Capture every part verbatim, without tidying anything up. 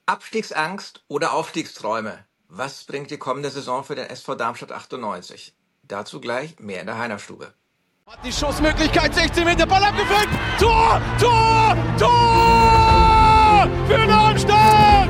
Abstiegsangst oder Aufstiegsträume? Was bringt die kommende Saison für den S V Darmstadt achtundneunzig? Dazu gleich mehr in der Heinerstube. Hat die Schussmöglichkeit, sechzehn Meter, Ball abgefällt, Tor, Tor, Tor für Darmstadt!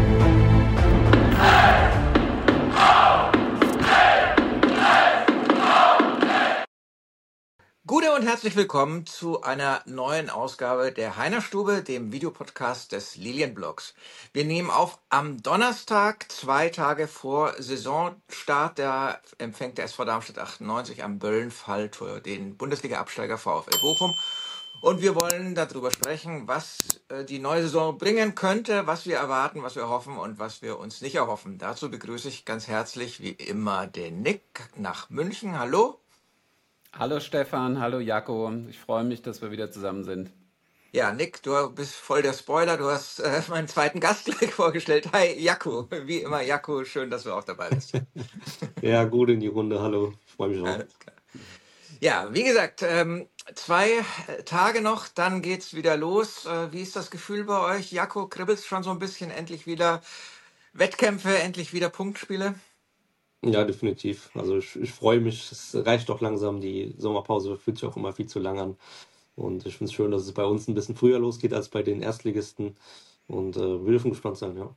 Gute und herzlich willkommen zu einer neuen Ausgabe der Heinerstube, dem Videopodcast des Lilienblogs. Wir nehmen auf am Donnerstag, zwei Tage vor Saisonstart. Da empfängt der S V Darmstadt achtundneunzig am Böllenfalltor den Bundesliga-Absteiger VfL Bochum. Und wir wollen darüber sprechen, was äh, die neue Saison bringen könnte, was wir erwarten, was wir hoffen und was wir uns nicht erhoffen. Dazu begrüße ich ganz herzlich wie immer den Nick nach München. Hallo. Hallo Stefan, hallo Jaco. Ich freue mich, dass wir wieder zusammen sind. Ja, Nick, du bist voll der Spoiler. Du hast äh, meinen zweiten Gast gleich vorgestellt. Hi, Jaco. Wie immer, Jaco, schön, dass du auch dabei bist. Ja, gut in die Runde. Hallo, ich freue mich auch. Alles klar. Ja, wie gesagt, ähm, zwei Tage noch, dann geht's wieder los. Äh, wie ist das Gefühl bei euch? Jaco, kribbelst schon so ein bisschen? Endlich wieder Wettkämpfe, endlich wieder Punktspiele? Ja, definitiv. Also ich, ich freue mich. Es reicht doch langsam. Die Sommerpause fühlt sich auch immer viel zu lang an. Und ich finde es schön, dass es bei uns ein bisschen früher losgeht als bei den Erstligisten. Und äh, wir dürfen gespannt sein, ja.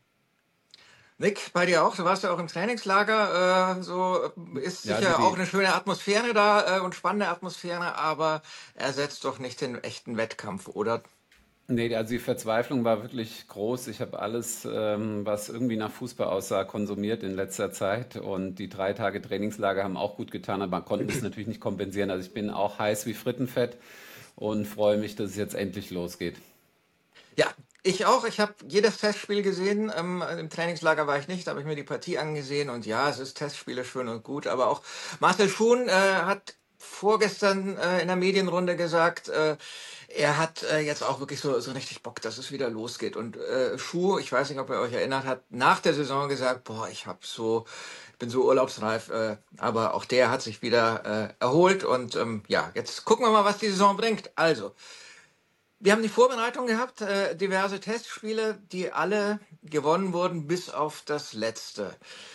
Nick, bei dir auch? Du warst ja auch im Trainingslager. Äh, so ist Ja, sicher die- auch eine schöne Atmosphäre da äh, und spannende Atmosphäre, aber ersetzt doch nicht den echten Wettkampf, oder? Nee, also die Verzweiflung war wirklich groß. Ich habe alles, ähm, was irgendwie nach Fußball aussah, konsumiert in letzter Zeit. Und die drei Tage Trainingslager haben auch gut getan, aber man konnte es natürlich nicht kompensieren. Also ich bin auch heiß wie Frittenfett und freue mich, dass es jetzt endlich losgeht. Ja, ich auch. Ich habe jedes Testspiel gesehen. Ähm, im Trainingslager war ich nicht, da habe ich mir die Partie angesehen. Und ja, es ist Testspiele schön und gut. Aber auch Marcel Schuhn äh, hat vorgestern äh, in der Medienrunde gesagt, äh, er hat äh, jetzt auch wirklich so, so richtig Bock, dass es wieder losgeht. Und äh, Schuh, ich weiß nicht, ob ihr euch erinnert, hat nach der Saison gesagt, boah, ich hab so, bin so urlaubsreif. Äh, aber auch der hat sich wieder äh, erholt. Und ähm, ja, jetzt gucken wir mal, was die Saison bringt. Also, wir haben die Vorbereitung gehabt, äh, diverse Testspiele, die alle gewonnen wurden, bis auf das letzte.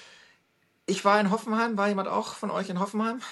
Ich war in Hoffenheim. War jemand auch von euch in Hoffenheim?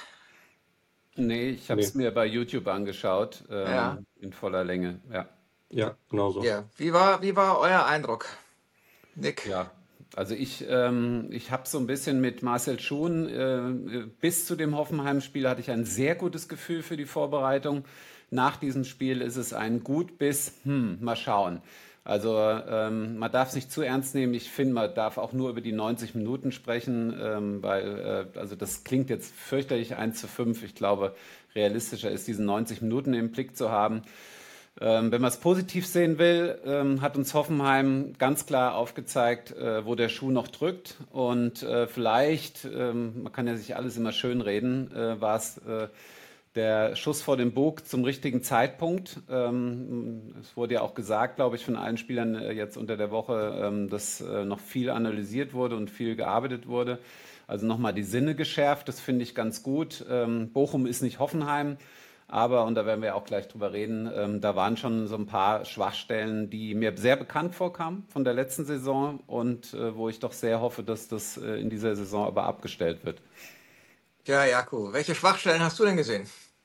Nee, ich habe es Nee. mir bei YouTube angeschaut, Ja. ähm, in voller Länge. Ja. Ja, genau so. Ja. Wie war, wie war euer Eindruck, Nick? Ja, also ich, ähm, ich habe so ein bisschen mit Marcel Schuhn, äh, bis zu dem Hoffenheim-Spiel hatte ich ein sehr gutes Gefühl für die Vorbereitung. Nach diesem Spiel ist es ein gut bis, hm, mal schauen. Also ähm, man darf es nicht zu ernst nehmen. Ich finde, man darf auch nur über die neunzig Minuten sprechen, ähm, weil äh, also das klingt jetzt fürchterlich eins zu fünf. Ich glaube, realistischer ist, diese neunzig Minuten im Blick zu haben. Ähm, wenn man es positiv sehen will, ähm, hat uns Hoffenheim ganz klar aufgezeigt, äh, wo der Schuh noch drückt. Und äh, vielleicht, ähm, man kann ja sich alles immer schön reden, äh, war es äh, der Schuss vor dem Bug zum richtigen Zeitpunkt. Ähm, es wurde ja auch gesagt, glaube ich, von allen Spielern äh, jetzt unter der Woche, ähm, dass äh, noch viel analysiert wurde und viel gearbeitet wurde. Also nochmal die Sinne geschärft, das finde ich ganz gut. Ähm, Bochum ist nicht Hoffenheim. Aber, und da werden wir auch gleich drüber reden, ähm, da waren schon so ein paar Schwachstellen, die mir sehr bekannt vorkamen von der letzten Saison und äh, wo ich doch sehr hoffe, dass das äh, in dieser Saison aber abgestellt wird. Ja, Jakob, welche Schwachstellen hast du denn gesehen?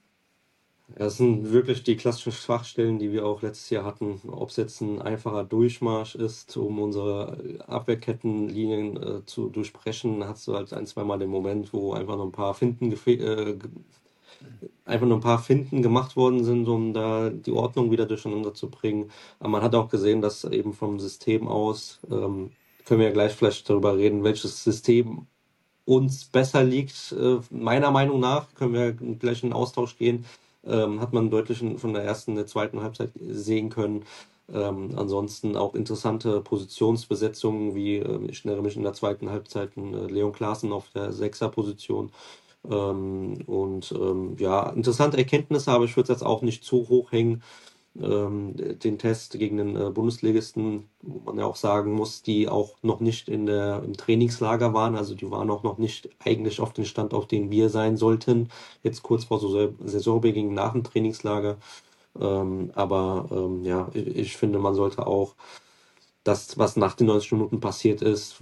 Das sind wirklich die klassischen Schwachstellen, die wir auch letztes Jahr hatten. Ob es jetzt ein einfacher Durchmarsch ist, um unsere Abwehrkettenlinien äh, zu durchbrechen, hast du halt ein, zweimal den Moment, wo einfach noch ein paar Finten gefe- äh, ge- einfach nur ein paar Finten gemacht worden sind, um da die Ordnung wieder durcheinander zu bringen. Aber man hat auch gesehen, dass eben vom System aus, ähm, können wir ja gleich vielleicht darüber reden, welches System uns besser liegt. Äh, meiner Meinung nach, können wir gleich in den Austausch gehen, ähm, hat man deutlich in- von der ersten, der zweiten Halbzeit sehen können. Ähm, ansonsten auch interessante Positionsbesetzungen, wie äh, ich erinnere mich in der zweiten Halbzeit an äh, Leon Klaassen auf der Sechser-Position. Ähm, und ähm, ja, interessante Erkenntnisse, aber ich würde es jetzt auch nicht zu hoch hängen. Ähm, den Test gegen den äh, Bundesligisten, wo man ja auch sagen muss, die auch noch nicht in der, im Trainingslager waren, also die waren auch noch nicht eigentlich auf den Stand, auf den wir sein sollten, jetzt kurz vor so Saisonbeginn nach dem Trainingslager. Ähm, aber ähm, ja, ich, ich finde, man sollte auch das, was nach den neunzig Minuten passiert ist,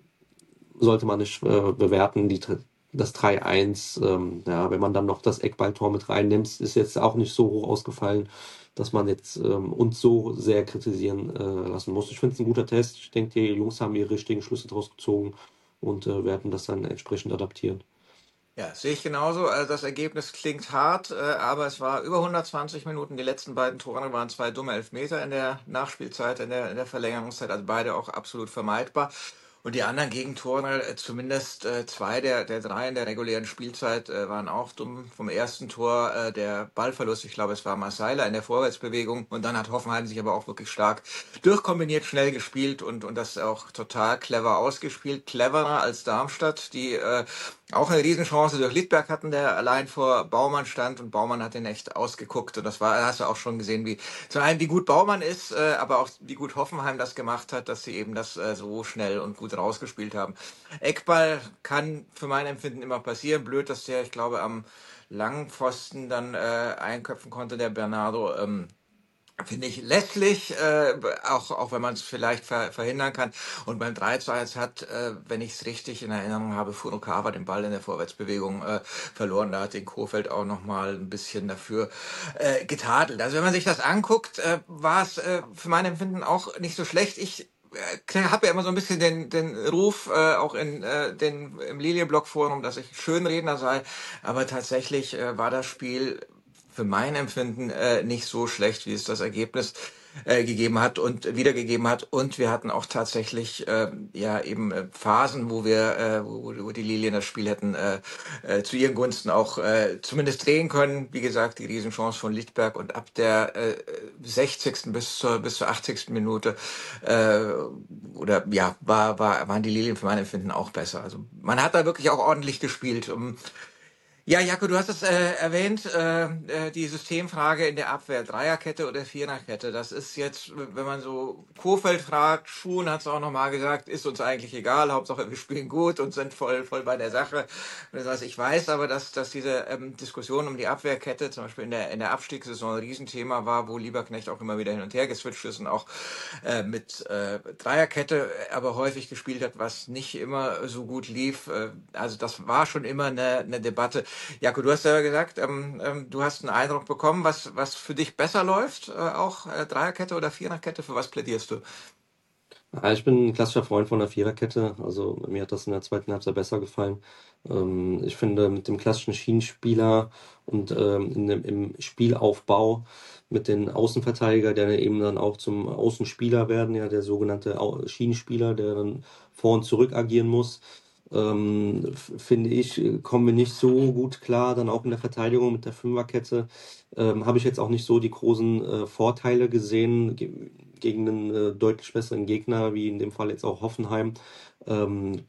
sollte man nicht äh, bewerten. Die, das drei eins, ähm, ja, wenn man dann noch das Eckballtor mit reinnimmt, ist jetzt auch nicht so hoch ausgefallen, dass man jetzt ähm, uns so sehr kritisieren äh, lassen muss. Ich finde es ein guter Test. Ich denke, die Jungs haben ihre richtigen Schlüsse draus gezogen und äh, werden das dann entsprechend adaptieren. Ja, sehe ich genauso. Also das Ergebnis klingt hart, äh, aber es war über hundertzwanzig Minuten. Die letzten beiden Tore waren zwei dumme Elfmeter in der Nachspielzeit, in der, in der Verlängerungszeit, also beide auch absolut vermeidbar. Und die anderen Gegentore, äh, zumindest äh, zwei der, der drei in der regulären Spielzeit, äh, waren auch dumm. Vom ersten Tor äh, der Ballverlust, ich glaube, es war Marseille in der Vorwärtsbewegung. Und dann hat Hoffenheim sich aber auch wirklich stark durchkombiniert, schnell gespielt und, und das auch total clever ausgespielt. Cleverer als Darmstadt, die äh, auch eine Riesenchance durch Liedberg hatten, der allein vor Baumann stand und Baumann hat den echt ausgeguckt und das war, da hast du auch schon gesehen, wie zum einen wie gut Baumann ist, äh, aber auch wie gut Hoffenheim das gemacht hat, dass sie eben das äh, so schnell und gut rausgespielt haben. Eckball kann für mein Empfinden immer passieren. Blöd, dass der, ich glaube, am langen Pfosten dann äh, einköpfen konnte, der Bernardo. Ähm, Finde ich lässlich, äh, auch, auch wenn man es vielleicht ver verhindern kann. Und beim drei zu eins hat, äh, wenn ich es richtig in Erinnerung habe, Furukawa den Ball in der Vorwärtsbewegung äh, verloren. Da hat den Kofeld auch nochmal ein bisschen dafür äh, getadelt. Also wenn man sich das anguckt, äh, war es äh, für mein Empfinden auch nicht so schlecht. Ich äh, habe ja immer so ein bisschen den, den Ruf, äh, auch in äh, den, im Lilienblock-Forum, dass ich Schönredner sei. Aber tatsächlich äh, war das Spiel für mein Empfinden äh, nicht so schlecht, wie es das Ergebnis äh, gegeben hat und wiedergegeben hat. Und wir hatten auch tatsächlich äh, ja eben äh, Phasen, wo wir, äh, wo, wo die Lilien das Spiel hätten äh, äh, zu ihren Gunsten auch äh, zumindest drehen können. Wie gesagt, die Riesenchance von Liedberg und ab der äh, sechzigsten bis zur bis zur achtzigsten Minute äh, oder ja war war waren die Lilien für mein Empfinden auch besser. Also man hat da wirklich auch ordentlich gespielt. Um, Ja, Jakob, du hast es äh, erwähnt, äh, äh, die Systemfrage in der Abwehr, Dreierkette oder Viererkette. Das ist jetzt, wenn man so Kofeld fragt, Schuhn hat es auch nochmal gesagt, ist uns eigentlich egal, Hauptsache wir spielen gut und sind voll voll bei der Sache. Das heißt, ich weiß aber, dass dass diese ähm, Diskussion um die Abwehrkette zum Beispiel in der in der Abstiegssaison ein Riesenthema war, wo Lieberknecht auch immer wieder hin und her geswitcht ist und auch äh, mit äh, Dreierkette aber häufig gespielt hat, was nicht immer so gut lief. Äh, also das war schon immer eine, eine Debatte. Jakob, du hast ja gesagt, ähm, ähm, du hast einen Eindruck bekommen, was, was für dich besser läuft, äh, auch äh, Dreierkette oder Viererkette, für was plädierst du? Ja, ich bin ein klassischer Freund von der Viererkette. Also mir hat das in der zweiten Halbzeit besser gefallen. Ähm, ich finde, mit dem klassischen Schienenspieler und ähm, in dem, im Spielaufbau mit den Außenverteidiger, der eben dann auch zum Außenspieler werden, ja, der sogenannte Au- Schienenspieler, der dann vor und zurück agieren muss, ähm, f- finde ich, äh, kommen wir nicht so gut klar. Dann auch in der Verteidigung mit der Fünferkette ähm, habe ich jetzt auch nicht so die großen äh, Vorteile gesehen ge gegen einen äh, deutlich besseren Gegner, wie in dem Fall jetzt auch Hoffenheim. Ähm,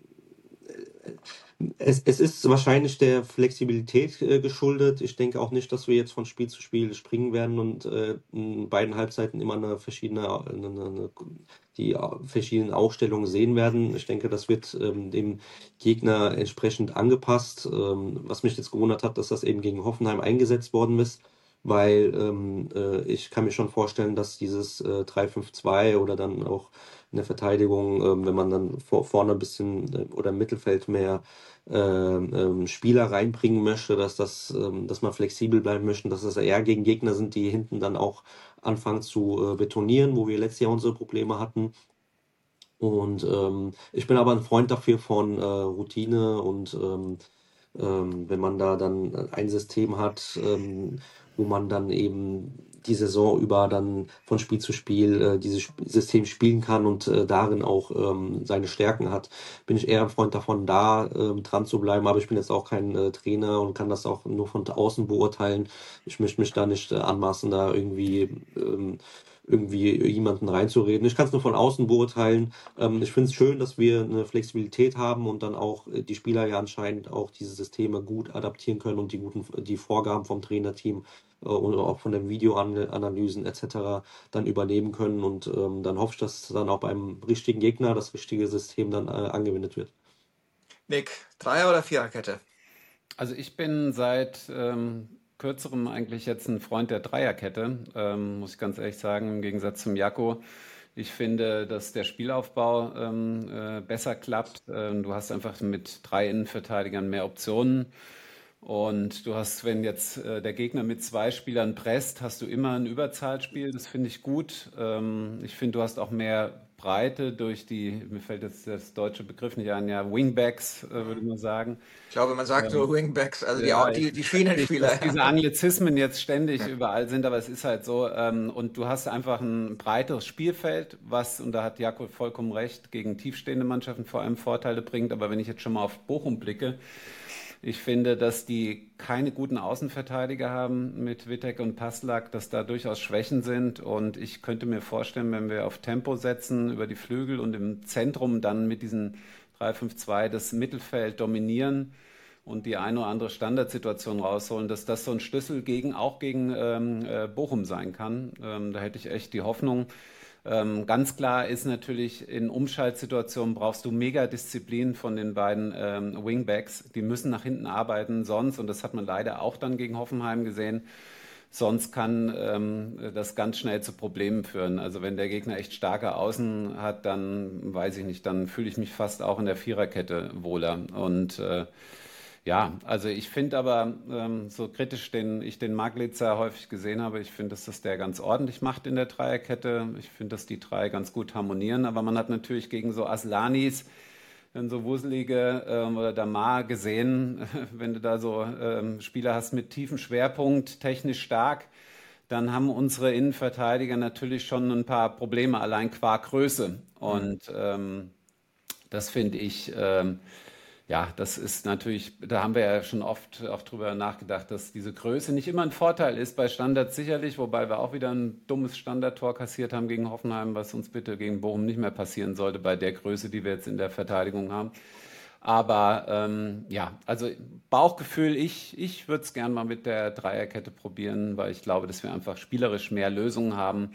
es, es ist wahrscheinlich der Flexibilität äh, geschuldet. Ich denke auch nicht, dass wir jetzt von Spiel zu Spiel springen werden und äh, in beiden Halbzeiten immer eine verschiedene, eine, eine, die verschiedenen Aufstellungen sehen werden. Ich denke, das wird ähm, dem Gegner entsprechend angepasst. Ähm, was mich jetzt gewundert hat, dass das eben gegen Hoffenheim eingesetzt worden ist, weil ähm, äh, ich kann mir schon vorstellen, dass dieses äh, drei fünf zwei oder dann auch in der Verteidigung, ähm, wenn man dann vor, vorne ein bisschen äh, oder im Mittelfeld mehr ähm, ähm, Spieler reinbringen möchte, dass das, ähm, dass man flexibel bleiben möchte, dass das eher gegen Gegner sind, die hinten dann auch anfangen zu äh, betonieren, wo wir letztes Jahr unsere Probleme hatten. Und ähm, ich bin aber ein Freund dafür von äh, Routine und ähm, ähm, wenn man da dann ein System hat, ähm, wo man dann eben die Saison über dann von Spiel zu Spiel äh, dieses Sp- System spielen kann und äh, darin auch ähm, seine Stärken hat, bin ich eher ein Freund davon, da ähm, dran zu bleiben. Aber ich bin jetzt auch kein äh, Trainer und kann das auch nur von außen beurteilen. Ich möchte mich da nicht äh, anmaßen, da irgendwie ähm, irgendwie jemanden reinzureden. Ich kann es nur von außen beurteilen. Ähm, ich finde es schön, dass wir eine Flexibilität haben und dann auch äh, die Spieler ja anscheinend auch diese Systeme gut adaptieren können und die guten die Vorgaben vom Trainerteam äh, und auch von den Videoanalysen et cetera dann übernehmen können. Und ähm, dann hoffe ich, dass dann auch beim richtigen Gegner das richtige System dann äh, angewendet wird. Nick, Dreier- oder Viererkette? Also ich bin seit ähm, kürzerem eigentlich jetzt ein Freund der Dreierkette, ähm, muss ich ganz ehrlich sagen, im Gegensatz zum Jaco. Ich finde, dass der Spielaufbau ähm, äh, besser klappt. Ähm, du hast einfach mit drei Innenverteidigern mehr Optionen. Und du hast, wenn jetzt äh, der Gegner mit zwei Spielern presst, hast du immer ein Überzahlspiel. Das finde ich gut. Ähm, ich finde, du hast auch mehr Breite durch die, mir fällt jetzt das deutsche Begriff nicht ein, ja, Wingbacks, äh, würde man sagen. Ich glaube, man sagt Ähm, nur Wingbacks, also die, ja, Au- ich die, die weiß nicht, dass Schienenspieler. diese Anglizismen jetzt ständig überall sind, aber es ist halt so. Ähm, und du hast einfach ein breiteres Spielfeld, was, und da hat Jakob vollkommen recht, gegen tiefstehende Mannschaften vor allem Vorteile bringt. Aber wenn ich jetzt schon mal auf Bochum blicke, ich finde, dass die keine guten Außenverteidiger haben mit Wittek und Passlack, dass da durchaus Schwächen sind. Und ich könnte mir vorstellen, wenn wir auf Tempo setzen über die Flügel und im Zentrum dann mit diesen drei fünf zwei das Mittelfeld dominieren und die eine oder andere Standardsituation rausholen, dass das so ein Schlüssel gegen, auch gegen ähm, äh, Bochum sein kann. Ähm, da hätte ich echt die Hoffnung. Ähm, ganz klar ist natürlich, in Umschaltsituationen brauchst du mega Disziplin von den beiden ähm, Wingbacks. Die müssen nach hinten arbeiten, sonst, und das hat man leider auch dann gegen Hoffenheim gesehen, sonst kann ähm, das ganz schnell zu Problemen führen. Also wenn der Gegner echt starke Außen hat, dann weiß ich nicht, dann fühle ich mich fast auch in der Viererkette wohler. Und äh, ja, also ich finde aber, ähm, so kritisch den ich den Maglitzer häufig gesehen habe, ich finde, dass das der ganz ordentlich macht in der Dreierkette. Ich finde, dass die drei ganz gut harmonieren, aber man hat natürlich gegen so Aslanis, wenn so wuselige ähm, oder Damar gesehen, wenn du da so ähm, Spieler hast mit tiefem Schwerpunkt, technisch stark, dann haben unsere Innenverteidiger natürlich schon ein paar Probleme, allein qua Größe. Hm. Und ähm, das finde ich, ähm, ja, das ist natürlich, da haben wir ja schon oft auch drüber nachgedacht, dass diese Größe nicht immer ein Vorteil ist, bei Standards sicherlich, wobei wir auch wieder ein dummes Standardtor kassiert haben gegen Hoffenheim, was uns bitte gegen Bochum nicht mehr passieren sollte bei der Größe, die wir jetzt in der Verteidigung haben. Aber ähm, ja, also Bauchgefühl, ich, ich würde es gern mal mit der Dreierkette probieren, weil ich glaube, dass wir einfach spielerisch mehr Lösungen haben.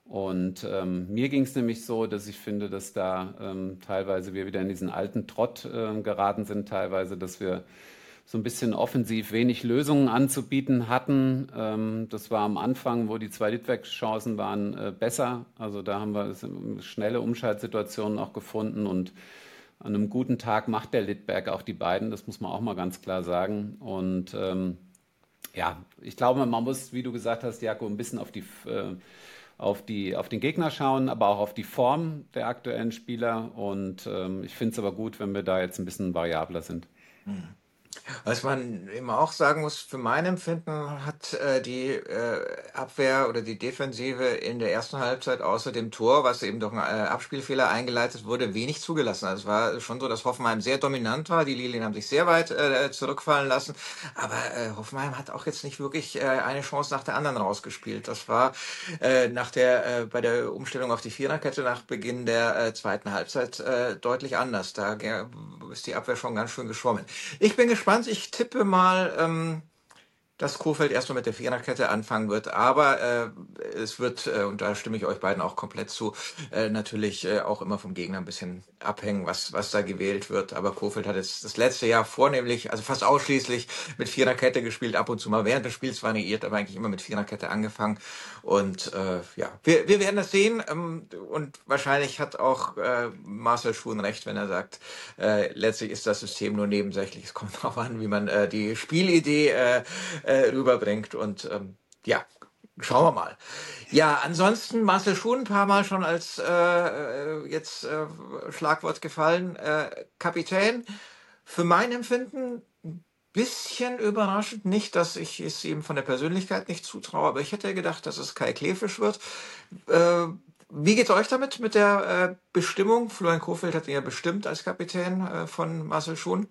Und ähm, mir ging es nämlich so, dass ich finde, dass da ähm, teilweise wir wieder in diesen alten Trott ähm, geraten sind, teilweise, dass wir so ein bisschen offensiv wenig Lösungen anzubieten hatten. Ähm, das war am Anfang, wo die zwei Litweg-Chancen waren, äh, besser. Also da haben wir s- schnelle Umschaltsituationen auch gefunden und an einem guten Tag macht der Littberg auch die beiden, das muss man auch mal ganz klar sagen. Und ähm, ja, ich glaube, man muss, wie du gesagt hast, Jakob, ein bisschen auf die, äh, auf die, auf den Gegner schauen, aber auch auf die Form der aktuellen Spieler. Und ähm, ich finde es aber gut, wenn wir da jetzt ein bisschen variabler sind. Hm. Was man eben auch sagen muss, für mein Empfinden hat äh, die äh, Abwehr oder die Defensive in der ersten Halbzeit außer dem Tor, was eben durch einen äh, Abspielfehler eingeleitet wurde, wenig zugelassen. Also es war schon so, dass Hoffenheim sehr dominant war. Die Lilien haben sich sehr weit äh, zurückfallen lassen. Aber äh, Hoffenheim hat auch jetzt nicht wirklich äh, eine Chance nach der anderen rausgespielt. Das war äh, nach der äh, bei der Umstellung auf die Viererkette nach Beginn der äh, zweiten Halbzeit äh, deutlich anders. Da äh, ist die Abwehr schon ganz schön geschwommen. Ich bin gespannt. Ich tippe mal, ähm, dass Kohfeldt erstmal mit der Viererkette anfangen wird, aber äh, es wird, äh, und da stimme ich euch beiden auch komplett zu, äh, natürlich äh, auch immer vom Gegner ein bisschen abhängen, was, was da gewählt wird. Aber Kohfeldt hat jetzt das letzte Jahr vornehmlich, also fast ausschließlich mit Viererkette gespielt, ab und zu mal während des Spiels variiert, aber eigentlich immer mit Viererkette angefangen. Und äh, ja, wir, wir werden das sehen. Ähm, und wahrscheinlich hat auch äh, Marcel Schuhn recht, wenn er sagt, äh, letztlich ist das System nur nebensächlich. Es kommt darauf an, wie man äh, die Spielidee äh, äh, rüberbringt. Und ähm, ja, schauen wir mal. Ja, ansonsten Marcel Schuhn ein paar Mal schon als äh, äh, jetzt äh, Schlagwort gefallen. Äh, Kapitän, für mein Empfinden ein bisschen überraschend. Nicht, dass ich es ihm von der Persönlichkeit nicht zutraue, aber ich hätte gedacht, dass es Kai Klefisch wird. Äh, wie geht's euch damit, mit der äh, Bestimmung? Florian Kohfeldt hat ihn ja bestimmt als Kapitän äh, von Marcel Schuhn.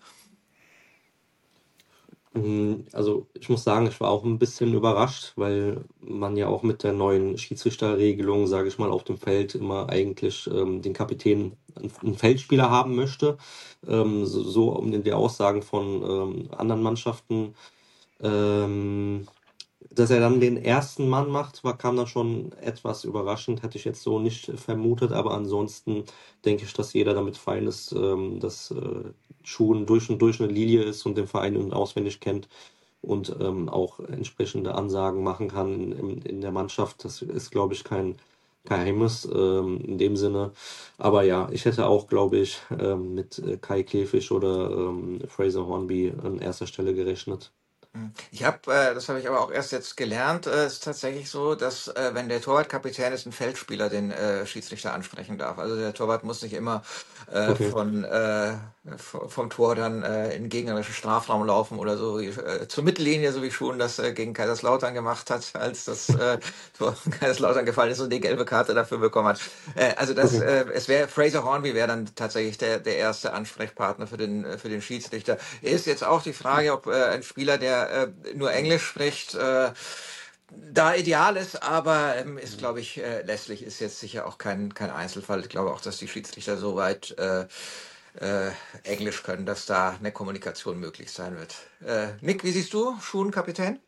Mm, Also ich muss sagen, ich war auch ein bisschen überrascht, weil man ja auch mit der neuen Schiedsrichterregelung, sage ich mal, auf dem Feld immer eigentlich ähm, den Kapitän, einen einen Feldspieler haben möchte. Ähm, so, so um die Aussagen von ähm, anderen Mannschaften. Ähm, Dass er dann den ersten Mann macht, war, kam dann schon etwas überraschend, hätte ich jetzt so nicht vermutet, aber ansonsten denke ich, dass jeder damit fein ist, ähm, dass äh, Schuhen durch und durch eine Lilie ist und den Verein in- und auswendig kennt und ähm, auch entsprechende Ansagen machen kann in, in, in der Mannschaft. Das ist, glaube ich, kein Geheimnis ähm, in dem Sinne. Aber ja, ich hätte auch, glaube ich, ähm, mit äh, Kai Klefisch oder ähm, Fraser Hornby an erster Stelle gerechnet. Hm. Ich habe, äh, das habe ich aber auch erst jetzt gelernt, äh, ist tatsächlich so, dass äh, wenn der Torwart Kapitän ist, ein Feldspieler den äh, Schiedsrichter ansprechen darf. Also der Torwart muss nicht immer äh, Okay. von äh, v- vom Tor dann äh, in den gegnerischen Strafraum laufen oder so wie, äh, zur Mittellinie, so wie Schuhen das äh, gegen Kaiserslautern gemacht hat, als das äh, Tor von Kaiserslautern gefallen ist und die gelbe Karte dafür bekommen hat. Äh, also das, Okay. äh, es wäre Fraser Hornby wäre dann tatsächlich der der erste Ansprechpartner für den äh, für den Schiedsrichter. Ist jetzt auch die Frage, ob äh, ein Spieler, der äh, nur Englisch spricht, äh, da ideal ist, aber ähm, ist, glaube ich, äh, Leslie ist jetzt sicher auch kein, kein Einzelfall. Ich glaube auch, dass die Schiedsrichter soweit äh, äh, Englisch können, dass da eine Kommunikation möglich sein wird. Äh, Nick, wie siehst du? Schuhen-Kapitän?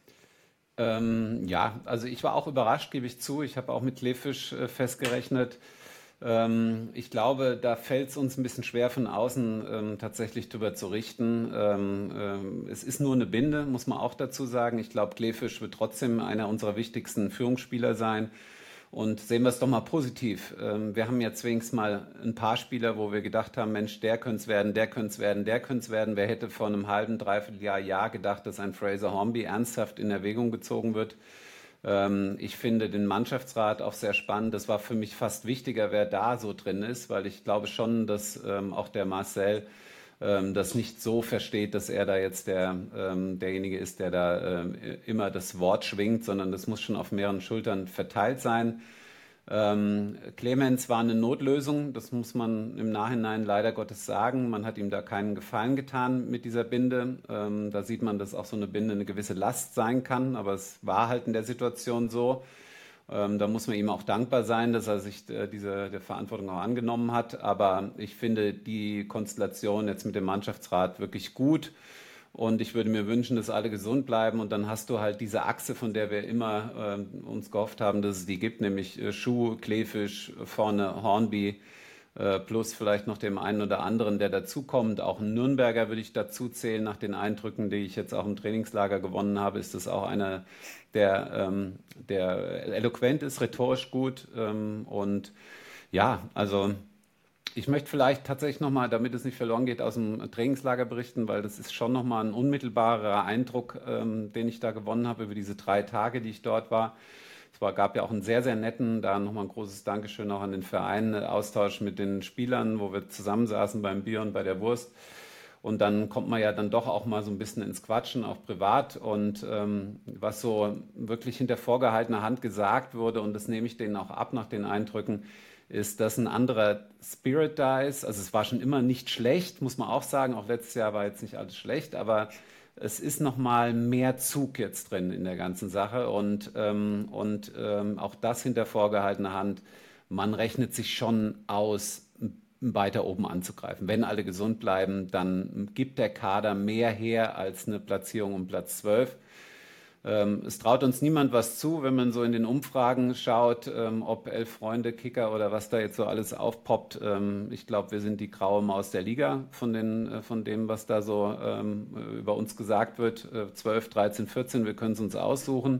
Ähm, ja, also ich war auch überrascht, gebe ich zu. Ich habe auch mit Kleefisch äh, festgerechnet. Ähm, ich glaube, da fällt es uns ein bisschen schwer von außen ähm, tatsächlich drüber zu richten. Ähm, ähm, es ist nur eine Binde, muss man auch dazu sagen. Ich glaube, Kleefisch wird trotzdem einer unserer wichtigsten Führungsspieler sein. Und sehen wir es doch mal positiv. Ähm, wir haben jetzt wenigstens mal ein paar Spieler, wo wir gedacht haben, Mensch, der könnte es werden, der könnte es werden, der könnte es werden. Wer hätte vor einem halben, dreiviertel Jahr, Jahr gedacht, dass ein Fraser Hornby ernsthaft in Erwägung gezogen wird? Ähm, ich finde den Mannschaftsrat auch sehr spannend. Das war für mich fast wichtiger, wer da so drin ist, weil ich glaube schon, dass ähm, auch der Marcel ähm, das nicht so versteht, dass er da jetzt der, ähm, derjenige ist, der da ähm, immer das Wort schwingt, sondern das muss schon auf mehreren Schultern verteilt sein. Ähm, Clemens war eine Notlösung, das muss man im Nachhinein leider Gottes sagen. Man hat ihm da keinen Gefallen getan mit dieser Binde. Ähm, da sieht man, dass auch so eine Binde eine gewisse Last sein kann, aber es war halt in der Situation so. Ähm, da muss man ihm auch dankbar sein, dass er sich äh, diese der Verantwortung auch angenommen hat. Aber ich finde die Konstellation jetzt mit dem Mannschaftsrat wirklich gut. Und ich würde mir wünschen, dass alle gesund bleiben. Und dann hast du halt diese Achse, von der wir immer äh, uns gehofft haben, dass es die gibt, nämlich äh, Schuh, Kleefisch, vorne Hornby, äh, plus vielleicht noch dem einen oder anderen, der dazukommt. Auch ein Nürnberger würde ich dazu zählen. Nach den Eindrücken, die ich jetzt auch im Trainingslager gewonnen habe, ist das auch einer, der, ähm, der eloquent ist, rhetorisch gut. Ähm, und ja, also ich möchte vielleicht tatsächlich nochmal, damit es nicht verloren geht, aus dem Trainingslager berichten, weil das ist schon nochmal ein unmittelbarer Eindruck, ähm, den ich da gewonnen habe über diese drei Tage, die ich dort war. Es war, gab ja auch einen sehr, sehr netten, da nochmal ein großes Dankeschön auch an den Verein, äh, Austausch mit den Spielern, wo wir zusammensaßen beim Bier und bei der Wurst. Und dann kommt man ja dann doch auch mal so ein bisschen ins Quatschen, auch privat. Und ähm, was so wirklich hinter vorgehaltener Hand gesagt wurde, und das nehme ich denen auch ab nach den Eindrücken, ist, dass ein anderer Spirit da ist. Also es war schon immer nicht schlecht, muss man auch sagen. Auch letztes Jahr war jetzt nicht alles schlecht, aber es ist noch mal mehr Zug jetzt drin in der ganzen Sache. Und, ähm, und ähm, auch das hinter vorgehaltener Hand. Man rechnet sich schon aus, weiter oben anzugreifen. Wenn alle gesund bleiben, dann gibt der Kader mehr her als eine Platzierung um Platz zwölf. Ähm, es traut uns niemand was zu, wenn man so in den Umfragen schaut, ähm, ob elf Freunde, Kicker oder was da jetzt so alles aufpoppt. Ähm, ich glaube, wir sind die graue Maus der Liga von, den, äh, von dem, was da so ähm, über uns gesagt wird. Äh, zwölf, dreizehn, vierzehn, wir können es uns aussuchen.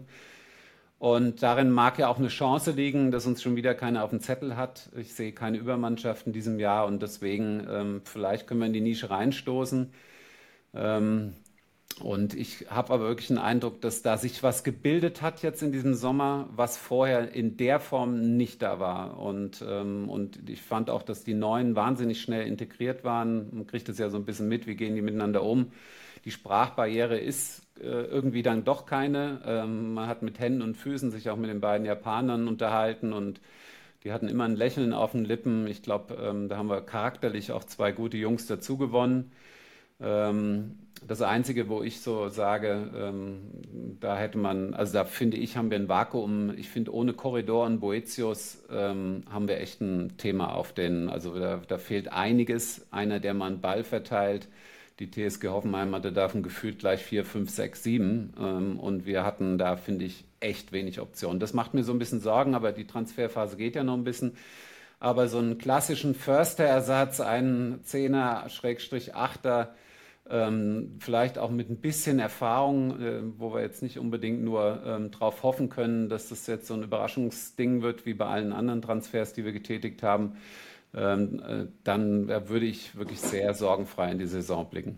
Und darin mag ja auch eine Chance liegen, dass uns schon wieder keiner auf dem Zettel hat. Ich sehe keine Übermannschaft in diesem Jahr und deswegen ähm, vielleicht können wir in die Nische reinstoßen. Ähm, und ich habe aber wirklich den Eindruck, dass da sich was gebildet hat jetzt in diesem Sommer, was vorher in der Form nicht da war. Und, ähm, und ich fand auch, dass die Neuen wahnsinnig schnell integriert waren. Man kriegt das ja so ein bisschen mit, wie gehen die miteinander um. Die Sprachbarriere ist äh, irgendwie dann doch keine. Ähm, man hat mit Händen und Füßen sich auch mit den beiden Japanern unterhalten und die hatten immer ein Lächeln auf den Lippen. Ich glaube, ähm, da haben wir charakterlich auch zwei gute Jungs dazu gewonnen. Ähm, das Einzige, wo ich so sage, ähm, da hätte man, also da finde ich, haben wir ein Vakuum. Ich finde, ohne Korridor und Boetius ähm, haben wir echt ein Thema auf den, also da, da fehlt einiges. Einer, der mal einen Ball verteilt. Die T S G Hoffenheim hatte davon gefühlt gleich vier, fünf, sechs, sieben. Ähm, und wir hatten da, finde ich, echt wenig Optionen. Das macht mir so ein bisschen Sorgen, aber die Transferphase geht ja noch ein bisschen. Aber so einen klassischen Förster-Ersatz, einen Zehner, Schrägstrich Achter, Ähm, vielleicht auch mit ein bisschen Erfahrung, äh, wo wir jetzt nicht unbedingt nur ähm, darauf hoffen können, dass das jetzt so ein Überraschungsding wird, wie bei allen anderen Transfers, die wir getätigt haben, ähm, äh, dann äh, würde ich wirklich sehr sorgenfrei in die Saison blicken.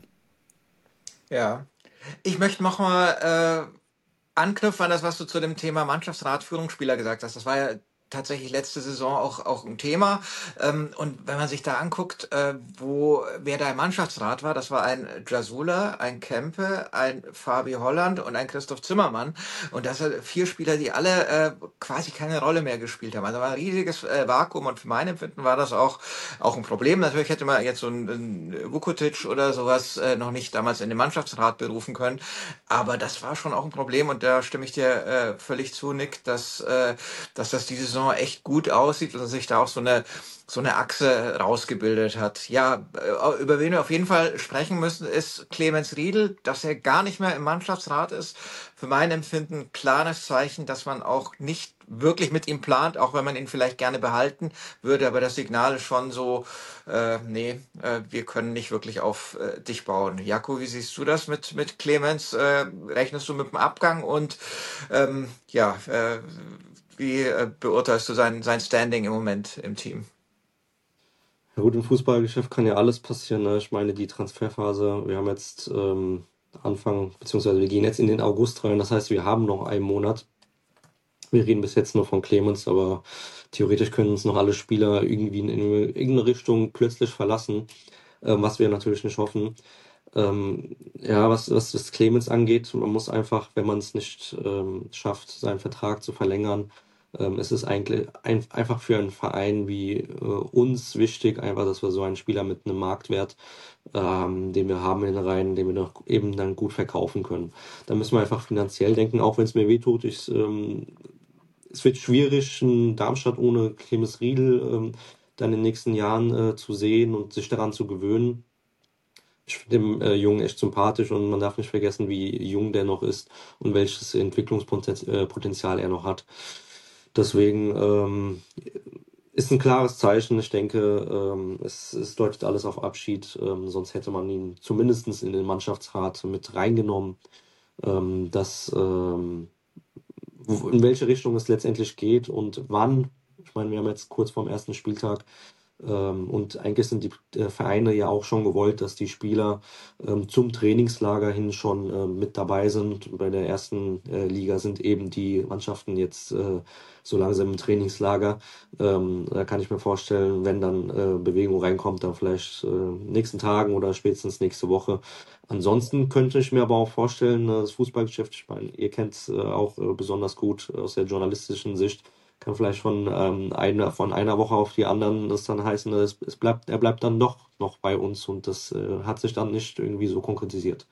Ja. Ich möchte nochmal äh, anknüpfen an das, was du zu dem Thema Mannschaftsrat, Führungsspieler gesagt hast. Das war ja tatsächlich letzte Saison auch, auch ein Thema. Ähm, und wenn man sich da anguckt, äh, wo, wer da im Mannschaftsrat war, das war ein Jasula, ein Kempe, ein Fabi Holland und ein Christoph Zimmermann. Und das sind vier Spieler, die alle äh, quasi keine Rolle mehr gespielt haben. Also war ein riesiges äh, Vakuum und für mein Empfinden war das auch, auch ein Problem. Natürlich hätte man jetzt so einen, einen Vukotic oder sowas äh, noch nicht damals in den Mannschaftsrat berufen können. Aber das war schon auch ein Problem und da stimme ich dir äh, völlig zu, Nick, dass, äh, dass das die Saison echt gut aussieht und sich da auch so eine so eine Achse rausgebildet hat. Ja, äh, über wen wir auf jeden Fall sprechen müssen, ist Clemens Riedl, dass er gar nicht mehr im Mannschaftsrat ist. Für mein Empfinden ein klares Zeichen, dass man auch nicht wirklich mit ihm plant, auch wenn man ihn vielleicht gerne behalten würde. Aber das Signal ist schon so, äh, nee, äh, wir können nicht wirklich auf äh, dich bauen. Jaco, wie siehst du das mit, mit Clemens? Äh, rechnest du mit dem Abgang und ähm, ja, äh, wie äh, beurteilst du sein, sein Standing im Moment im Team? Ja gut, im Fußballgeschäft kann ja alles passieren. Ne? Ich meine, die Transferphase, wir haben jetzt ähm, Anfang, beziehungsweise wir gehen jetzt in den August rein. Das heißt, wir haben noch einen Monat. Wir reden bis jetzt nur von Clemens, aber theoretisch können uns noch alle Spieler irgendwie in, in irgendeine Richtung plötzlich verlassen, ähm, was wir natürlich nicht hoffen. Ähm, ja, was, was das Clemens angeht, man muss einfach, wenn man es nicht ähm, schafft, seinen Vertrag zu verlängern, ähm, es ist eigentlich ein, einfach für einen Verein wie äh, uns wichtig, einfach, dass wir so einen Spieler mit einem Marktwert, ähm, den wir haben in den Reihen, den wir noch eben dann gut verkaufen können. Da müssen wir einfach finanziell denken, auch wenn es mir wehtut. Ich, ähm, es wird schwierig, einen Darmstadt ohne Clemens Riedl ähm, dann in den nächsten Jahren äh, zu sehen und sich daran zu gewöhnen. Ich finde den äh, Jungen echt sympathisch und man darf nicht vergessen, wie jung der noch ist und welches Entwicklungspotenzial er noch hat. Deswegen ähm, ist ein klares Zeichen. Ich denke, ähm, es, es deutet alles auf Abschied. Ähm, sonst hätte man ihn zumindest in den Mannschaftsrat mit reingenommen. Ähm, dass, ähm, wo- in welche Richtung es letztendlich geht und wann. Ich meine, wir haben jetzt kurz vorm ersten Spieltag ähm, und eigentlich sind die äh, Vereine ja auch schon gewollt, dass die Spieler ähm, zum Trainingslager hin schon äh, mit dabei sind. Bei der ersten äh, Liga sind eben die Mannschaften jetzt äh, so langsam im Trainingslager. Ähm, da kann ich mir vorstellen, wenn dann äh, Bewegung reinkommt, dann vielleicht äh, nächsten Tagen oder spätestens nächste Woche. Ansonsten könnte ich mir aber auch vorstellen, äh, das Fußballgeschäft, ich meine, ihr kennt es äh, auch äh, besonders gut aus der journalistischen Sicht, kann vielleicht von, ähm, einer, von einer Woche auf die anderen das dann heißen, es, es bleibt, er bleibt dann doch noch bei uns und das äh, hat sich dann nicht irgendwie so konkretisiert.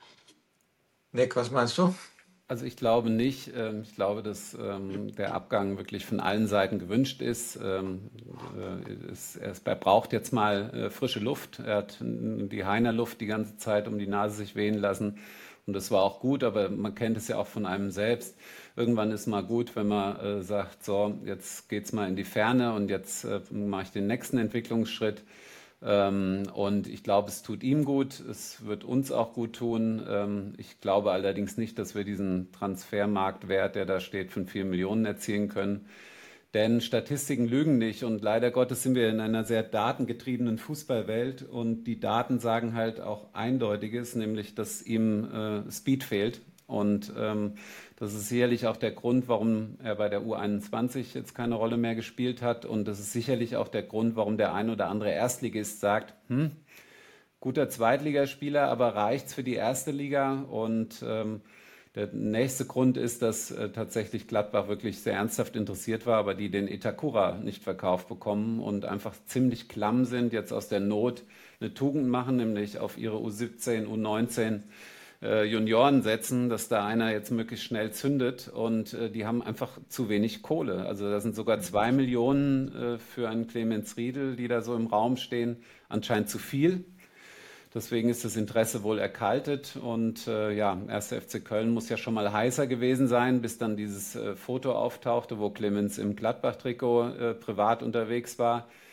Nick, was meinst du? Also ich glaube nicht. Ähm, Ich glaube, dass ähm, der Abgang wirklich von allen Seiten gewünscht ist. Ähm, äh, es, es, er braucht jetzt mal äh, frische Luft. Er hat n- die Heiner Luft die ganze Zeit um die Nase sich wehen lassen. Und das war auch gut, aber man kennt es ja auch von einem selbst. Irgendwann ist mal gut, wenn man äh, sagt, so, jetzt geht's mal in die Ferne und jetzt äh, mache ich den nächsten Entwicklungsschritt. Ähm, und ich glaube, es tut ihm gut, es wird uns auch gut tun. Ähm, ich glaube allerdings nicht, dass wir diesen Transfermarktwert, der da steht, von vier Millionen erzielen können. Denn Statistiken lügen nicht und leider Gottes sind wir in einer sehr datengetriebenen Fußballwelt und die Daten sagen halt auch Eindeutiges, nämlich dass ihm äh, Speed fehlt. Und ähm, das ist sicherlich auch der Grund, warum er bei der U einundzwanzig jetzt keine Rolle mehr gespielt hat. Und das ist sicherlich auch der Grund, warum der ein oder andere Erstligist sagt, hm, guter Zweitligaspieler, aber reicht's für die erste Liga? Und ähm, der nächste Grund ist, dass äh, tatsächlich Gladbach wirklich sehr ernsthaft interessiert war, aber die den Itakura nicht verkauft bekommen und einfach ziemlich klamm sind, jetzt aus der Not eine Tugend machen, nämlich auf ihre U siebzehn, U neunzehn äh, Junioren setzen, dass da einer jetzt möglichst schnell zündet und äh, die haben einfach zu wenig Kohle. Also da sind sogar zwei Millionen äh, für einen Clemens Riedl, die da so im Raum stehen, anscheinend zu viel. Deswegen ist das Interesse wohl erkaltet und äh, ja, erster F C Köln muss ja schon mal heißer gewesen sein, bis dann dieses äh, Foto auftauchte, wo Clemens im Gladbach-Trikot äh, privat unterwegs war.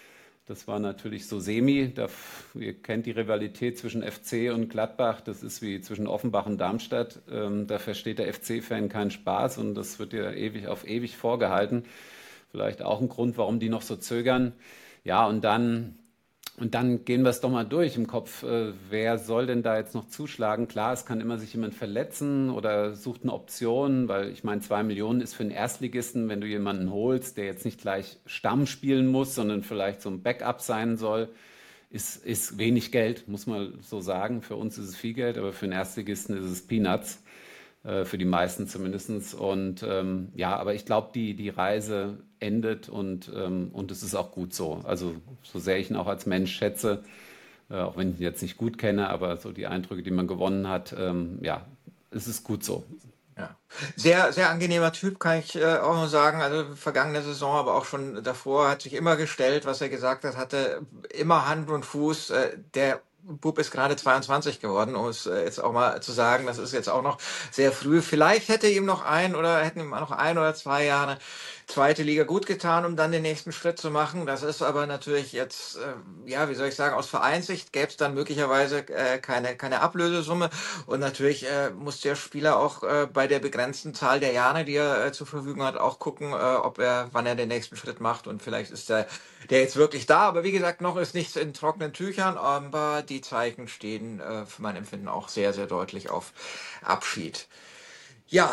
Das war natürlich so semi. Da, ihr kennt die Rivalität zwischen F C und Gladbach. Das ist wie zwischen Offenbach und Darmstadt. Ähm, da versteht der F C-Fan keinen Spaß und das wird ja ewig auf ewig vorgehalten. Vielleicht auch ein Grund, warum die noch so zögern. Ja, und dann, und dann gehen wir es doch mal durch im Kopf. Äh, wer soll denn da jetzt noch zuschlagen? Klar, es kann immer sich jemand verletzen oder sucht eine Option, weil ich meine, zwei Millionen ist für einen Erstligisten, wenn du jemanden holst, der jetzt nicht gleich Stamm spielen muss, sondern vielleicht so ein Backup sein soll, ist, ist wenig Geld, muss man so sagen. Für uns ist es viel Geld, aber für einen Erstligisten ist es Peanuts. Äh, für die meisten zumindest. Und ähm, ja, aber ich glaube, die, die Reise endet und, ähm, und es ist auch gut so. Also so sehr ich ihn auch als Mensch schätze, äh, auch wenn ich ihn jetzt nicht gut kenne, aber so die Eindrücke, die man gewonnen hat, ähm, ja, es ist gut so. Ja. Sehr, sehr angenehmer Typ, kann ich äh, auch nur sagen. Also vergangene Saison, aber auch schon davor, hat sich immer gestellt, was er gesagt hat, hatte immer Hand und Fuß. Äh, der Bub ist gerade zweiundzwanzig geworden, um es äh, jetzt auch mal zu sagen. Das ist jetzt auch noch sehr früh. Vielleicht hätte ihm noch ein oder hätten ihm noch ein oder zwei Jahre zweite Liga gut getan, um dann den nächsten Schritt zu machen. Das ist aber natürlich jetzt, äh, ja, wie soll ich sagen, aus Vereinssicht gäbe es dann möglicherweise äh, keine, keine Ablösesumme. Und natürlich äh, muss der Spieler auch äh, bei der begrenzten Zahl der Jahre, die er äh, zur Verfügung hat, auch gucken, äh, ob er, wann er den nächsten Schritt macht. Und vielleicht ist der, der jetzt wirklich da. Aber wie gesagt, noch ist nichts in trockenen Tüchern. Aber die Zeichen stehen äh, für mein Empfinden auch sehr, sehr deutlich auf Abschied. Ja,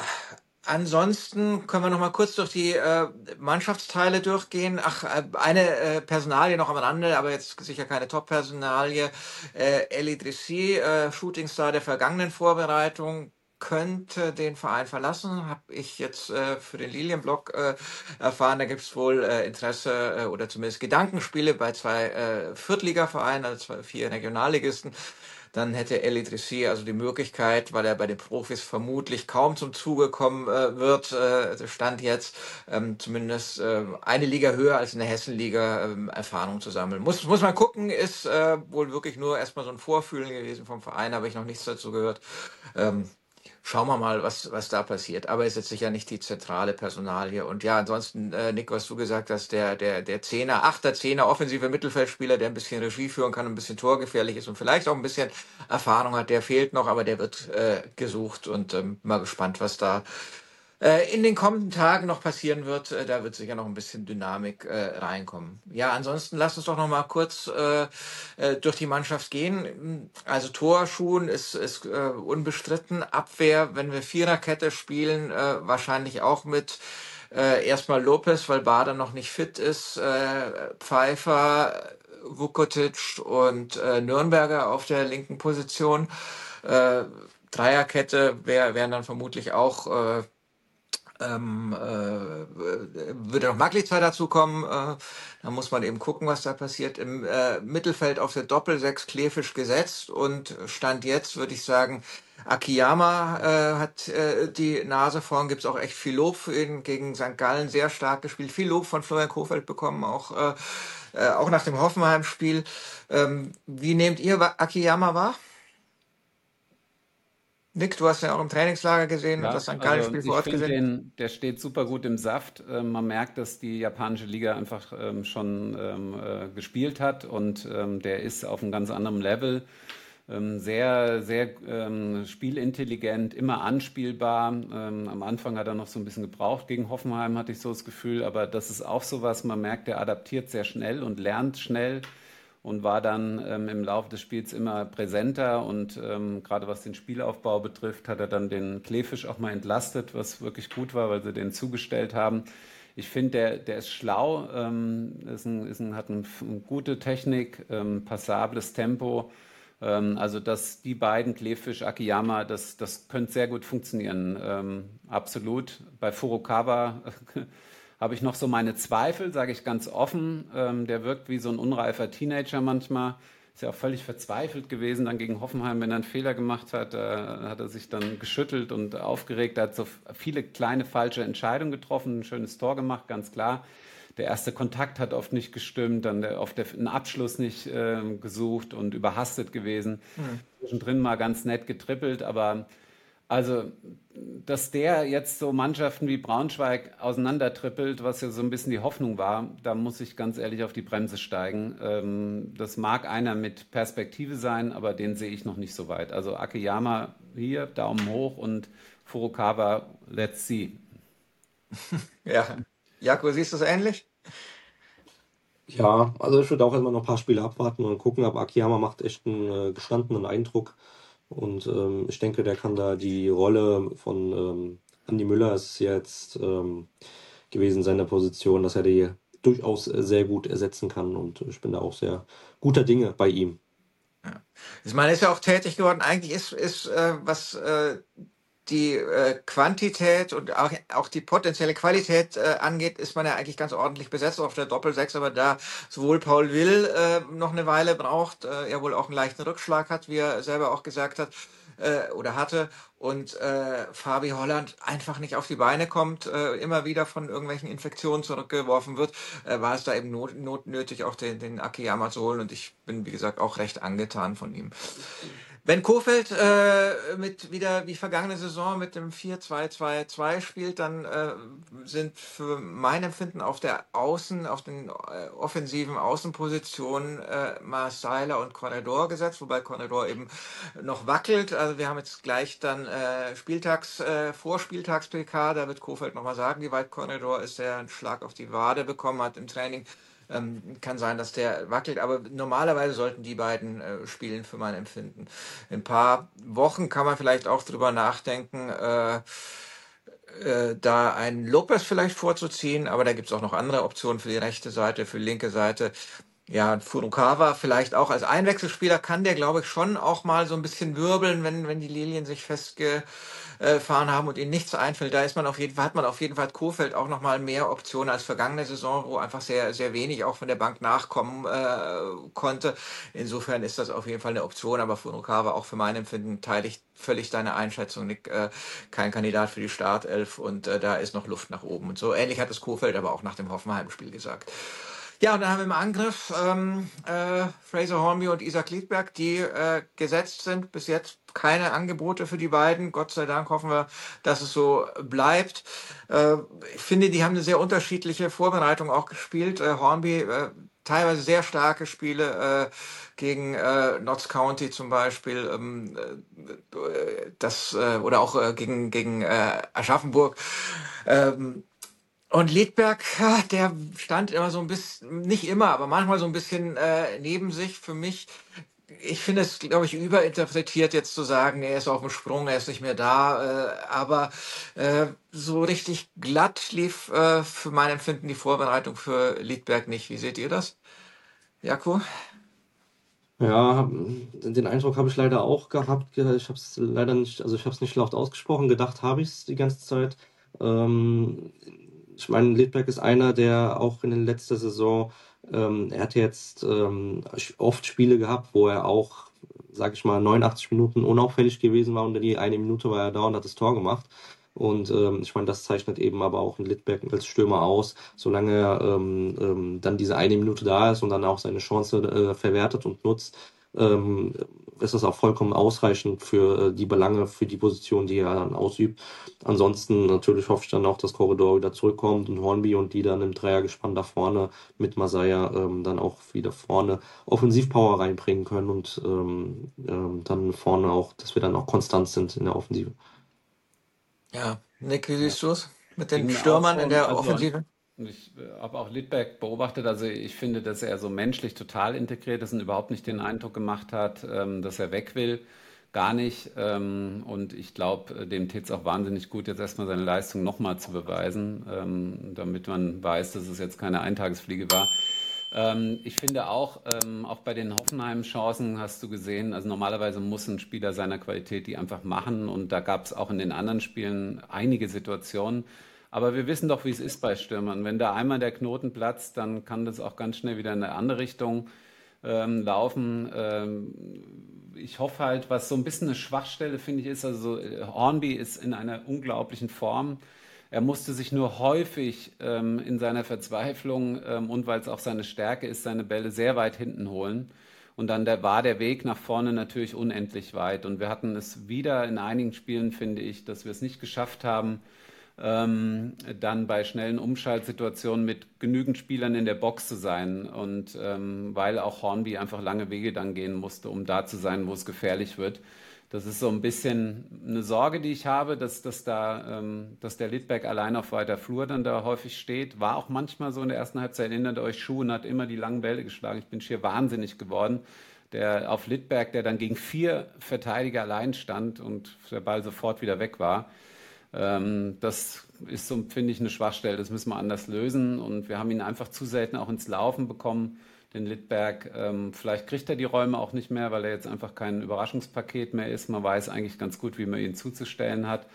ansonsten können wir noch mal kurz durch die äh, Mannschaftsteile durchgehen. Ach, äh, eine äh, Personalie noch am Rande, aber jetzt sicher keine Top-Personalie. Äh, El Idrissi, äh, Shootingstar der vergangenen Vorbereitung, könnte den Verein verlassen, habe ich jetzt äh, für den Lilienblock äh, erfahren. Da gibt es wohl äh, Interesse äh, oder zumindest Gedankenspiele bei zwei äh, Viertligavereinen, also zwei, vier Regionalligisten. Dann hätte El Idrissi also die Möglichkeit, weil er bei den Profis vermutlich kaum zum Zuge kommen äh, wird, äh, Stand jetzt, ähm, zumindest äh, eine Liga höher als in der Hessenliga ähm, Erfahrung zu sammeln. Muss, muss man gucken, ist äh, wohl wirklich nur erstmal so ein Vorfühlen gewesen vom Verein, habe ich noch nichts dazu gehört. Ähm, Schauen wir mal, was, was da passiert. Aber ist jetzt sicher nicht die zentrale Personalie. Und ja, ansonsten, äh, Nick, was du gesagt hast, der, der, der Zehner, Achter, Zehner, offensive Mittelfeldspieler, der ein bisschen Regie führen kann, ein bisschen torgefährlich ist und vielleicht auch ein bisschen Erfahrung hat, der fehlt noch, aber der wird äh, gesucht und ähm, mal gespannt, was da äh, in den kommenden Tagen noch passieren wird. Äh, da wird sicher noch ein bisschen Dynamik äh, reinkommen. Ja, ansonsten lass uns doch noch mal kurz äh, äh, durch die Mannschaft gehen. Also Torschuhen ist, ist äh, unbestritten. Abwehr, wenn wir Viererkette spielen, äh, wahrscheinlich auch mit äh, erstmal Lopez, weil Bader noch nicht fit ist, äh, Pfeiffer, Vukotic und äh, Nürnberger auf der linken Position. Äh, Dreierkette wär, wären dann vermutlich auch äh, ähm, äh, würde noch Maglica dazu kommen. Äh, da muss man eben gucken, was da passiert. Im äh, Mittelfeld auf der Doppelsechs Klefisch gesetzt und Stand jetzt würde ich sagen, Akiyama äh, hat äh, die Nase vorn. Gibt es auch echt viel Lob für ihn. Gegen Sankt Gallen sehr stark gespielt. Viel Lob von Florian Kohfeldt bekommen, auch, äh, äh, auch nach dem Hoffenheim-Spiel. Ähm, wie nehmt ihr Akiyama wahr? Nick, du hast ja auch im Trainingslager gesehen und Ja, das Sankt also Gallen-Spiel vor ich Ort finde gesehen. den, der steht super gut im Saft. Ähm, man merkt, dass die japanische Liga einfach ähm, schon ähm, äh, gespielt hat und ähm, der ist auf einem ganz anderen Level. Ähm, sehr, sehr ähm, spielintelligent, immer anspielbar. Ähm, am Anfang hat er noch so ein bisschen gebraucht. Gegen Hoffenheim hatte ich so das Gefühl, aber das ist auch so was, man merkt, der adaptiert sehr schnell und lernt schnell und war dann ähm, im Laufe des Spiels immer präsenter und ähm, gerade was den Spielaufbau betrifft, hat er dann den Klefisch auch mal entlastet, was wirklich gut war, weil sie den zugestellt haben. Ich finde, der, der ist schlau, ähm, ist ein, ist ein, hat eine gute Technik, ähm, passables Tempo. Ähm, also dass die beiden, Klefisch, Akiyama, das, das könnte sehr gut funktionieren. Ähm, absolut. Bei Furukawa habe ich noch so meine Zweifel, sage ich ganz offen. Ähm, der wirkt wie so ein unreifer Teenager manchmal. Ist ja auch völlig verzweifelt gewesen dann gegen Hoffenheim, wenn er einen Fehler gemacht hat. Äh, hat er sich dann geschüttelt und aufgeregt. Er hat so viele kleine falsche Entscheidungen getroffen, ein schönes Tor gemacht, ganz klar. Der erste Kontakt hat oft nicht gestimmt, dann der, oft der, einen Abschluss nicht äh, gesucht und überhastet gewesen. Hm. Zwischendrin mal ganz nett getrippelt, aber Also, dass der jetzt so Mannschaften wie Braunschweig auseinandertrippelt, was ja so ein bisschen die Hoffnung war, da muss ich ganz ehrlich auf die Bremse steigen. Ähm, das mag einer mit Perspektive sein, aber den sehe ich noch nicht so weit. Also Akiyama hier, Daumen hoch und Furukawa, let's see. Ja. Jaco, siehst du es ähnlich? Ja, also ich würde auch erstmal noch ein paar Spiele abwarten und gucken, aber Akiyama macht echt einen äh, gestandenen Eindruck. Und ähm, ich denke, der kann da die Rolle von ähm, Andi Müller ist jetzt ähm, gewesen, seine Position, dass er die durchaus äh, sehr gut ersetzen kann. Und ich bin da auch sehr guter Dinge bei ihm. Ja. Ich meine, er ist ja auch tätig geworden. Eigentlich ist, ist äh, was äh, die äh, Quantität und auch, auch die potenzielle Qualität äh, angeht, ist man ja eigentlich ganz ordentlich besetzt auf der Doppelsechs, aber da sowohl Paul Will äh, noch eine Weile braucht, äh, er wohl auch einen leichten Rückschlag hat, wie er selber auch gesagt hat, äh, oder hatte, und äh, Fabi Holland einfach nicht auf die Beine kommt, äh, immer wieder von irgendwelchen Infektionen zurückgeworfen wird, äh, war es da eben not, not nötig, auch den, den Akiyama zu holen, und ich bin, wie gesagt, auch recht angetan von ihm. Wenn Kohfeldt äh, mit wieder wie vergangene Saison mit dem vier zwei zwei zwei spielt, dann äh, sind für mein Empfinden auf der Außen, auf den äh, offensiven Außenpositionen äh, Marceiler und Corredor gesetzt, wobei Corredor eben noch wackelt. Also wir haben jetzt gleich dann äh, Spieltags, äh, Vorspieltags-P K, da wird Kohfeldt nochmal sagen, wie weit Corredor ist, der einen Schlag auf die Wade bekommen hat im Training. Ähm, kann sein, dass der wackelt, aber normalerweise sollten die beiden äh, spielen für mein Empfinden. In ein paar Wochen kann man vielleicht auch drüber nachdenken, äh, äh, da einen Lopez vielleicht vorzuziehen, aber da gibt es auch noch andere Optionen für die rechte Seite, für die linke Seite. Ja, Furukawa vielleicht auch als Einwechselspieler kann der, glaube ich, schon auch mal so ein bisschen wirbeln, wenn, wenn die Lilien sich festgefahren haben und ihnen nichts einfällt. Da ist man auf jeden Fall, hat man auf jeden Fall Kohfeldt auch noch mal mehr Optionen als vergangene Saison, wo einfach sehr, sehr wenig auch von der Bank nachkommen äh, konnte. Insofern ist das auf jeden Fall eine Option, aber Furukawa auch für mein Empfinden teile ich völlig deine Einschätzung, Nick. Äh, kein Kandidat für die Startelf, und äh, da ist noch Luft nach oben. Und so ähnlich hat es Kohfeldt aber auch nach dem Hoffenheim-Spiel gesagt. Ja, und dann haben wir im Angriff ähm, äh, Fraser Hornby und Isaac Liedberg, die äh, gesetzt sind. Bis jetzt keine Angebote für die beiden. Gott sei Dank hoffen wir, dass es so bleibt. Äh, ich finde, die haben eine sehr unterschiedliche Vorbereitung auch gespielt. Äh, Hornby äh, teilweise sehr starke Spiele äh, gegen äh, Notts County zum Beispiel, ähm, äh, das äh, oder auch äh, gegen gegen äh, Aschaffenburg. Ähm, Und Liedberg, ja, der stand immer so ein bisschen, nicht immer, aber manchmal so ein bisschen äh, neben sich für mich. Ich finde es, glaube ich, überinterpretiert jetzt zu sagen, er ist auf dem Sprung, er ist nicht mehr da. Äh, aber äh, so richtig glatt lief äh, für mein Empfinden die Vorbereitung für Liedberg nicht. Wie seht ihr das, Jaco? Ja, den Eindruck habe ich leider auch gehabt. Ich habe es leider nicht, also ich habe es nicht laut ausgesprochen, gedacht habe ich es die ganze Zeit. Ähm, ich meine, Liedberg ist einer, der auch in der letzten Saison, ähm, er hat jetzt ähm, oft Spiele gehabt, wo er auch, sag ich mal, neunundachtzig Minuten unauffällig gewesen war, und die eine Minute war er da und hat das Tor gemacht. Und ähm, ich meine, das zeichnet eben aber auch einen Liedberg als Stürmer aus, solange er ähm, ähm, dann diese eine Minute da ist und dann auch seine Chance äh, verwertet und nutzt, ähm, ist das auch vollkommen ausreichend für äh, die Belange, für die Position, die er dann ausübt. Ansonsten natürlich hoffe ich dann auch, dass Corredor wieder zurückkommt und Hornby und die dann im Dreiergespann da vorne mit Masaya ähm, dann auch wieder vorne Offensivpower reinbringen können und ähm, ähm, dann vorne auch, dass wir dann auch konstant sind in der Offensive. Ja, Nick, wie Ja. siehst du es mit den Ging mir auch Stürmern in so, der also Offensive? ich äh, habe auch Liedberg beobachtet, also ich finde, dass er so menschlich total integriert ist und überhaupt nicht den Eindruck gemacht hat, ähm, dass er weg will. Gar nicht. Ähm, und ich glaube, dem täte es auch wahnsinnig gut, jetzt erstmal seine Leistung nochmal zu beweisen, ähm, damit man weiß, dass es jetzt keine Eintagesfliege war. Ähm, ich finde auch, ähm, auch bei den Hoffenheim-Chancen hast du gesehen, also normalerweise muss ein Spieler seiner Qualität die einfach machen, und da gab es auch in den anderen Spielen einige Situationen. Aber wir wissen doch, wie es ist bei Stürmern. Wenn da einmal der Knoten platzt, dann kann das auch ganz schnell wieder in eine andere Richtung ähm, laufen. Ähm, ich hoffe halt, was so ein bisschen eine Schwachstelle, finde ich, ist, also äh, Hornby ist in einer unglaublichen Form. Er musste sich nur häufig ähm, in seiner Verzweiflung ähm, und weil es auch seine Stärke ist, seine Bälle sehr weit hinten holen. Und dann der, war der Weg nach vorne natürlich unendlich weit. Und wir hatten es wieder in einigen Spielen, finde ich, dass wir es nicht geschafft haben, ähm, dann bei schnellen Umschaltsituationen mit genügend Spielern in der Box zu sein. Und ähm, weil auch Hornby einfach lange Wege dann gehen musste, um da zu sein, wo es gefährlich wird. Das ist so ein bisschen eine Sorge, die ich habe, dass, dass, da, ähm, dass der Lidberg allein auf weiter Flur dann da häufig steht. War auch manchmal so in der ersten Halbzeit, erinnert euch, Schuhen hat immer die langen Bälle geschlagen. Ich bin schier wahnsinnig geworden. Der auf Lidberg, der dann gegen vier Verteidiger allein stand und der Ball sofort wieder weg war. Ähm, das ist so, finde ich, eine Schwachstelle. Das müssen wir anders lösen. Und wir haben ihn einfach zu selten auch ins Laufen bekommen, den Lidberg. Ähm, vielleicht kriegt er die Räume auch nicht mehr, weil er jetzt einfach kein Überraschungspaket mehr ist. Man weiß eigentlich ganz gut, wie man ihn zuzustellen hat.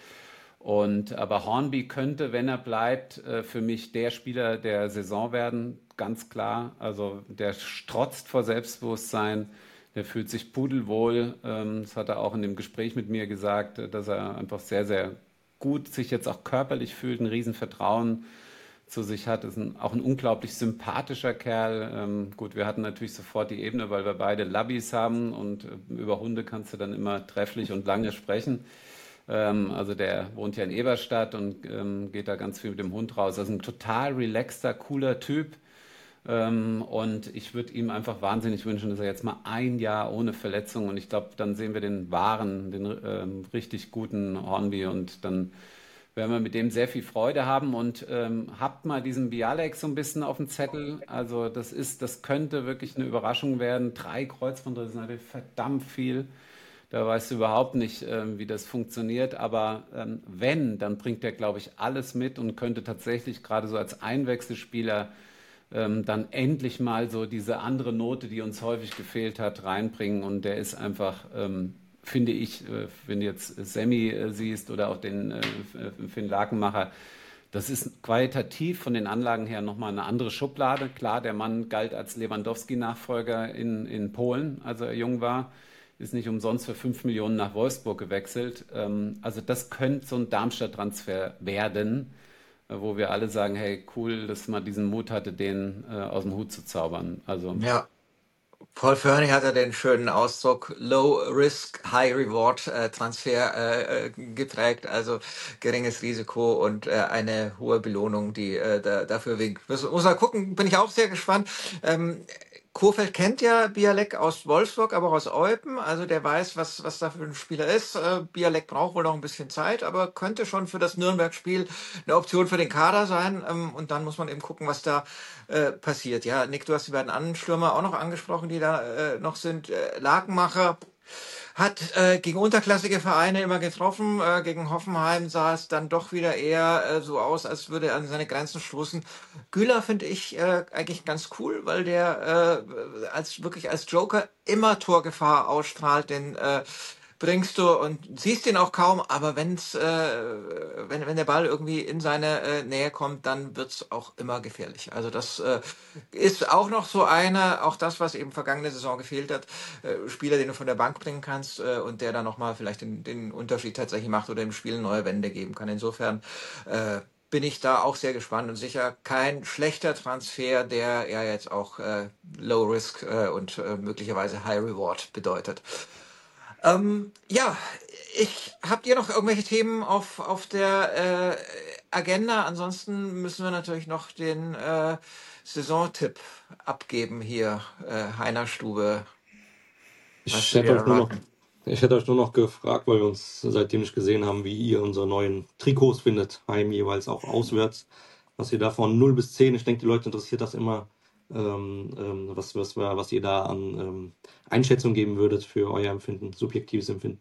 Und, aber Hornby könnte, wenn er bleibt, äh, für mich der Spieler der Saison werden, ganz klar. Also der strotzt vor Selbstbewusstsein, der fühlt sich pudelwohl. Ähm, das hat er auch in dem Gespräch mit mir gesagt, äh, dass er einfach sehr, sehr gut sich jetzt auch körperlich fühlt, ein Riesenvertrauen zu sich hat. Ist ein, auch ein unglaublich sympathischer Kerl. Ähm, gut, wir hatten natürlich sofort die Ebene, weil wir beide Labbys haben und äh, über Hunde kannst du dann immer trefflich und lange sprechen. Ähm, also der wohnt ja in Eberstadt und ähm, geht da ganz viel mit dem Hund raus. Das ist ein total relaxter, cooler Typ. Ähm, und ich würde ihm einfach wahnsinnig wünschen, dass er jetzt mal ein Jahr ohne Verletzung, und ich glaube, dann sehen wir den wahren, den ähm, richtig guten Hornby, und dann werden wir mit dem sehr viel Freude haben. Und ähm, habt mal diesen Bialek so ein bisschen auf dem Zettel. Also das ist, das könnte wirklich eine Überraschung werden. Drei Kreuzbandrisse ist natürlich verdammt viel. Da weißt du überhaupt nicht, ähm, wie das funktioniert. Aber ähm, wenn, dann bringt er, glaube ich, alles mit und könnte tatsächlich gerade so als Einwechselspieler ähm, dann endlich mal so diese andere Note, die uns häufig gefehlt hat, reinbringen. Und der ist einfach, ähm, finde ich, äh, wenn du jetzt Sammy äh, siehst oder auch den äh, Finn Lakenmacher, das ist qualitativ von den Anlagen her nochmal eine andere Schublade. Klar, der Mann galt als Lewandowski-Nachfolger in, in Polen, als er jung war. Ist nicht umsonst für fünf Millionen nach Wolfsburg gewechselt. Ähm, also das könnte so ein Darmstadt-Transfer werden, äh, wo wir alle sagen, hey, cool, dass man diesen Mut hatte, den äh, aus dem Hut zu zaubern. Also Ja, Paul Fernie hatte den schönen Ausdruck Low Risk, High Reward äh, Transfer äh, äh, geprägt, also geringes Risiko und äh, eine hohe Belohnung, die äh, da, dafür winkt. Muss, muss mal gucken, bin ich auch sehr gespannt. Ähm, Kohfeldt kennt ja Bialek aus Wolfsburg, aber auch aus Eupen, also der weiß, was, was da für ein Spieler ist. Äh, Bialek braucht wohl noch ein bisschen Zeit, aber könnte schon für das Nürnberg-Spiel eine Option für den Kader sein. Ähm, und dann muss man eben gucken, was da äh, passiert. Ja, Nick, du hast die beiden anderen Stürmer auch noch angesprochen, die da äh, noch sind. Äh, Lakenmacher hat äh, gegen unterklassige Vereine immer getroffen. Äh, gegen Hoffenheim sah es dann doch wieder eher äh, so aus, als würde er an seine Grenzen stoßen. Güler finde ich äh, eigentlich ganz cool, weil der äh, als wirklich als Joker immer Torgefahr ausstrahlt, den äh, bringst du und siehst ihn auch kaum, aber wenn's, äh, wenn, wenn der Ball irgendwie in seine äh, Nähe kommt, dann wird's auch immer gefährlich. Also das äh, ist auch noch so einer, auch das, was eben vergangene Saison gefehlt hat, äh, Spieler, den du von der Bank bringen kannst äh, und der dann nochmal vielleicht den, den Unterschied tatsächlich macht oder im Spiel neue Wende geben kann. Insofern äh, bin ich da auch sehr gespannt und sicher kein schlechter Transfer, der ja jetzt auch äh, Low Risk äh, und äh, möglicherweise High Reward bedeutet. Ähm, ja, ich habt ihr noch irgendwelche Themen auf, auf der äh, Agenda? Ansonsten müssen wir natürlich noch den äh, Saisontipp abgeben hier, äh, Heiner Stube. Was Ich wir hätte euch nur noch, erwarten. ich hätte euch nur noch gefragt, weil wir uns seitdem nicht gesehen haben, wie ihr unsere neuen Trikots findet, heim jeweils auch auswärts, was ihr da von null bis zehn, ich denke, die Leute interessiert das immer, ähm, ähm, was, was, wir- was ihr da an ähm, Einschätzung geben würdet für euer Empfinden, subjektives Empfinden.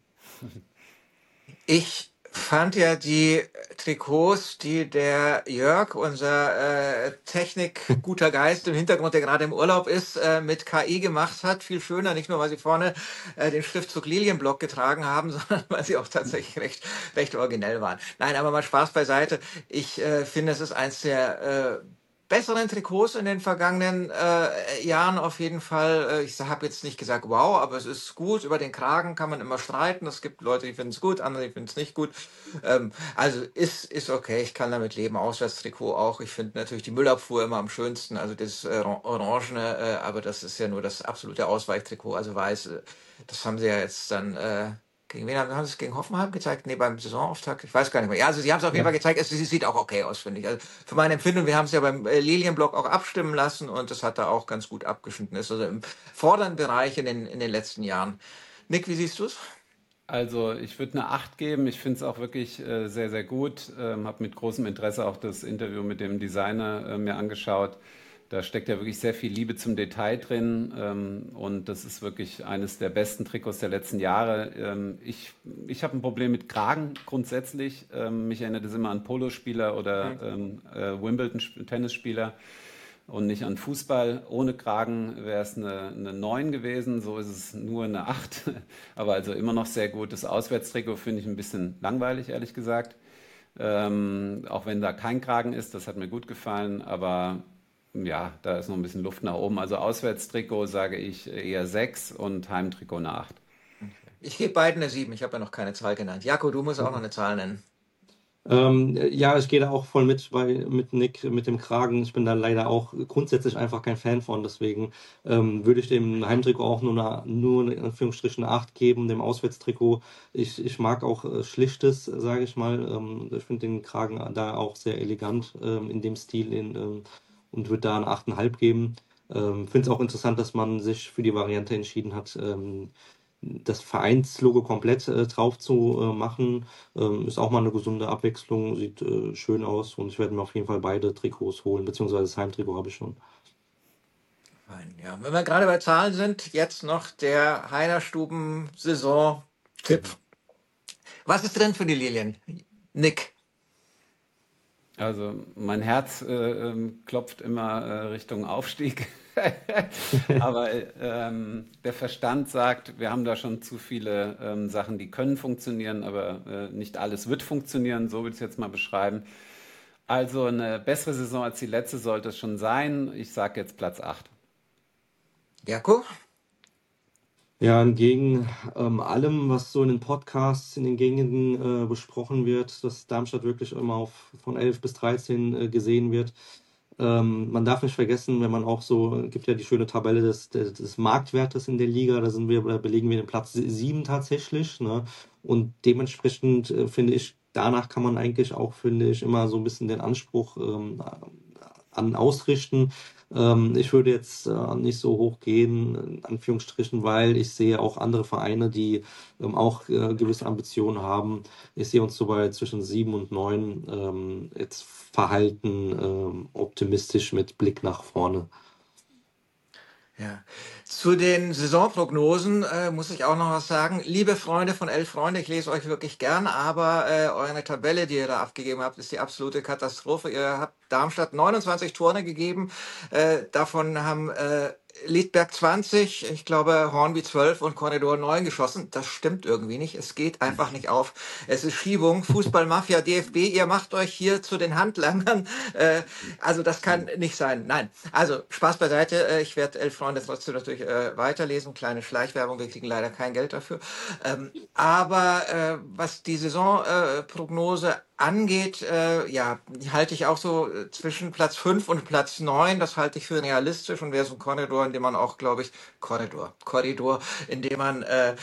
Ich fand ja die Trikots, die der Jörg, unser äh, Technik-guter Geist im Hintergrund, der gerade im Urlaub ist, äh, mit K I gemacht hat, viel schöner. Nicht nur, weil sie vorne äh, den Schriftzug Lilienblock getragen haben, sondern weil sie auch tatsächlich recht, recht originell waren. Nein, aber mal Spaß beiseite. Ich äh, finde, es ist eins der äh, besseren Trikots in den vergangenen äh, Jahren auf jeden Fall. Äh, ich habe jetzt nicht gesagt, wow, aber es ist gut. Über den Kragen kann man immer streiten. Es gibt Leute, die finden es gut, andere, die finden es nicht gut. Ähm, also ist, ist okay, ich kann damit leben. Auswärtstrikot auch. Ich finde natürlich die Müllabfuhr immer am schönsten, also das äh, Orangene, äh, aber das ist ja nur das absolute Ausweichtrikot, also weiß. Äh, das haben sie ja jetzt dann... Äh, Gegen wen haben, haben sie es gegen Hoffenheim gezeigt? Nee, beim Saisonauftakt? Ich weiß gar nicht mehr. Ja, also sie haben es auf jeden Ja. Fall gezeigt. Es, sie sieht auch okay aus, finde ich. Also für meine Empfindung, wir haben es ja beim äh, Lilienblock auch abstimmen lassen und das hat da auch ganz gut abgeschnitten. Ist also im vorderen Bereich in den, in den letzten Jahren. Nick, wie siehst du es? Also ich würde eine acht geben. Ich finde es auch wirklich äh, sehr, sehr gut. Ähm, habe mit großem Interesse auch das Interview mit dem Designer äh, mir angeschaut. Da steckt ja wirklich sehr viel Liebe zum Detail drin ähm, und das ist wirklich eines der besten Trikots der letzten Jahre. Ähm, ich ich habe ein Problem mit Kragen grundsätzlich. Ähm, mich erinnert es immer an Polospieler oder ähm, äh, Wimbledon-Tennisspieler und nicht an Fußball. Ohne Kragen wäre es eine, eine neun gewesen, so ist es nur eine acht, aber also immer noch sehr gut. Das Auswärtstrikot finde ich ein bisschen langweilig, ehrlich gesagt. Ähm, auch wenn da kein Kragen ist, das hat mir gut gefallen, aber ja, da ist noch ein bisschen Luft nach oben. Also Auswärtstrikot sage ich eher sechs und Heimtrikot eine acht. Ich gebe beiden eine sieben. Ich habe ja noch keine Zahl genannt. Jakob, du musst auch noch eine Zahl nennen. Ähm, ja, ich gehe da auch voll mit bei mit Nick mit dem Kragen. Ich bin da leider auch grundsätzlich einfach kein Fan von. Deswegen ähm, würde ich dem Heimtrikot auch nur eine, nur in Anführungsstrichen eine acht geben, dem Auswärtstrikot. Ich, ich mag auch äh, Schlichtes, sage ich mal. Ähm, ich finde den Kragen da auch sehr elegant ähm, in dem Stil in, ähm, und würde da eine acht Komma fünf geben. Ähm, finde es auch interessant, dass man sich für die Variante entschieden hat, ähm, das Vereinslogo komplett äh, drauf zu äh, machen. Ähm, ist auch mal eine gesunde Abwechslung, sieht äh, schön aus und ich werde mir auf jeden Fall beide Trikots holen, beziehungsweise das Heimtrikot habe ich schon. Fein, ja. Wenn wir gerade bei Zahlen sind, jetzt noch der Heinerstuben-Saison-Tipp. Was ist drin für die Lilien? Nick. Also mein Herz äh, ähm, klopft immer äh, Richtung Aufstieg. Aber ähm, der Verstand sagt, wir haben da schon zu viele ähm, Sachen, die können funktionieren, aber äh, nicht alles wird funktionieren, so will ich es jetzt mal beschreiben. Also eine bessere Saison als die letzte sollte es schon sein. Ich sage jetzt Platz acht. Jakob? Ja, entgegen ähm, allem, was so in den Podcasts, in den Gegenden äh, besprochen wird, dass Darmstadt wirklich immer auf von elf bis dreizehn äh, gesehen wird. Ähm, man darf nicht vergessen, wenn man auch so, gibt ja die schöne Tabelle des, des, des Marktwertes in der Liga, da sind wir, da belegen wir den Platz sieben tatsächlich, ne? Und dementsprechend äh, finde ich, danach kann man eigentlich auch, finde ich, immer so ein bisschen den Anspruch ähm, an ausrichten. Ähm, ich würde jetzt äh, nicht so hoch gehen, in Anführungsstrichen, weil ich sehe auch andere Vereine, die ähm, auch äh, gewisse Ambitionen haben. Ich sehe uns so bei zwischen sieben und neun ähm, jetzt verhalten, ähm, optimistisch mit Blick nach vorne. Ja. Zu den Saisonprognosen äh, muss ich auch noch was sagen. Liebe Freunde von Elf Freunde, ich lese euch wirklich gern, aber äh, eure Tabelle, die ihr da abgegeben habt, ist die absolute Katastrophe. Ihr habt Darmstadt neunundzwanzig Tore gegeben, äh, davon haben äh, Liedberg zwanzig, ich glaube Hornby zwölf und Corridor neun geschossen. Das stimmt irgendwie nicht. Es geht einfach nicht auf. Es ist Schiebung. Fußballmafia, D F B, ihr macht euch hier zu den Handlangern. Äh, also das kann nicht sein. Nein. Also Spaß beiseite. Äh, ich werde Elf Freunde trotzdem natürlich äh, weiterlesen. Kleine Schleichwerbung. Wir kriegen leider kein Geld dafür. Ähm, aber äh, was die Saisonprognose äh, angeht, äh, ja, die halte ich auch so äh, zwischen Platz fünf und Platz neun. Das halte ich für realistisch und wäre so ein Korridor, in dem man auch, glaube ich, Korridor, Korridor, in dem man äh,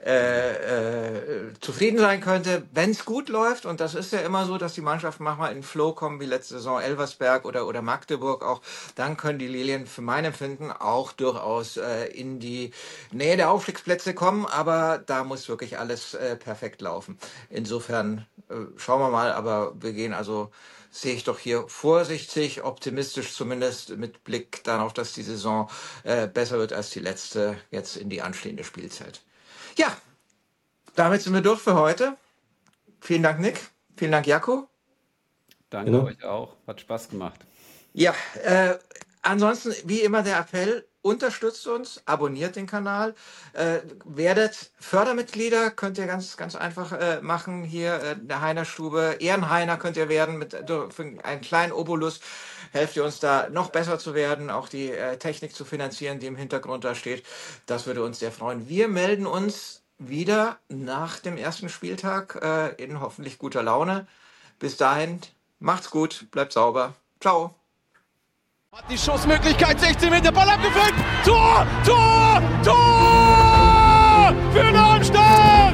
äh, äh, zufrieden sein könnte, wenn es gut läuft. Und das ist ja immer so, dass die Mannschaften manchmal in den Flow kommen, wie letzte Saison Elversberg oder, oder Magdeburg auch. Dann können die Lilien für mein Empfinden auch durchaus äh, in die Nähe der Aufstiegsplätze kommen. Aber da muss wirklich alles äh, perfekt laufen. Insofern äh, schauen wir mal. Aber wir gehen also, sehe ich doch hier vorsichtig, optimistisch zumindest mit Blick darauf, dass die Saison äh, besser wird als die letzte jetzt in die anstehende Spielzeit. Ja, damit sind wir durch für heute. Vielen Dank, Nick. Vielen Dank, Jakob. Danke Genau. euch auch. Hat Spaß gemacht. Ja, äh, ansonsten wie immer der Appell, unterstützt uns, abonniert den Kanal, äh, werdet Fördermitglieder, könnt ihr ganz ganz einfach äh, machen hier äh, der Heiner Stube. Ehrenheiner könnt ihr werden mit äh, für einen kleinen Obolus. helft ihr uns da noch besser zu werden, auch die äh, Technik zu finanzieren, die im Hintergrund da steht. Das würde uns sehr freuen. Wir melden uns wieder nach dem ersten Spieltag äh, in hoffentlich guter Laune. Bis dahin, macht's gut, bleibt sauber. Ciao. Hat die Schussmöglichkeit, sechzehn Meter, Ball abgefällt. Tor, Tor, Tor für Darmstadt!